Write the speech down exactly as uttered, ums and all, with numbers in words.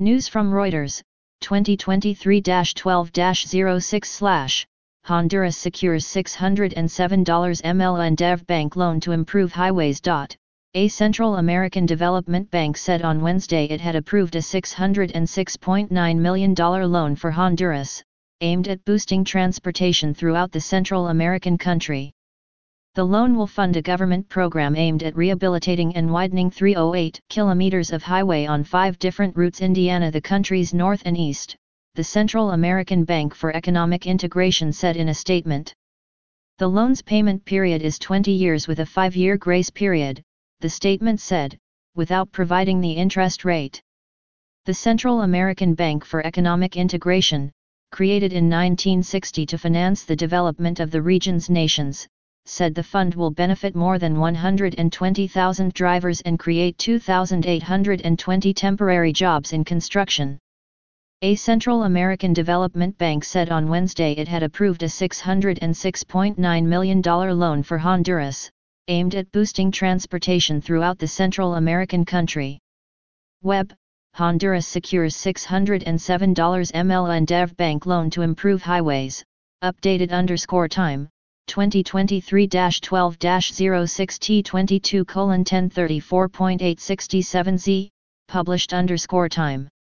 News from Reuters, twenty twenty-three dash twelve dash oh six slash, Honduras secures six hundred seven million dollars Bank loan to improve highways. A Central American Development Bank said on Wednesday it had approved a six hundred six point nine million dollars loan for Honduras, aimed at boosting transportation throughout the Central American country. The loan will fund a government program aimed at rehabilitating and widening three hundred eight kilometers of highway on five different routes in Indiana, the country's north and east, the Central American Bank for Economic Integration said in a statement. The loan's payment period is twenty years with a five-year grace period, the statement said, without providing the interest rate. The Central American Bank for Economic Integration, created in nineteen sixty to finance the development of the region's nations, said the fund will benefit more than one hundred twenty thousand drivers and create two thousand eight hundred twenty temporary jobs in construction. A Central American Development Bank said on Wednesday it had approved a six hundred six point nine million dollars loan for Honduras, aimed at boosting transportation throughout the Central American country. Web, Honduras secures six hundred seven million dollars Bank loan to improve highways, updated underscore time, twenty twenty-three dash twelve dash oh six T twenty-two colon ten thirty-four point eight six seven Z, published underscore time.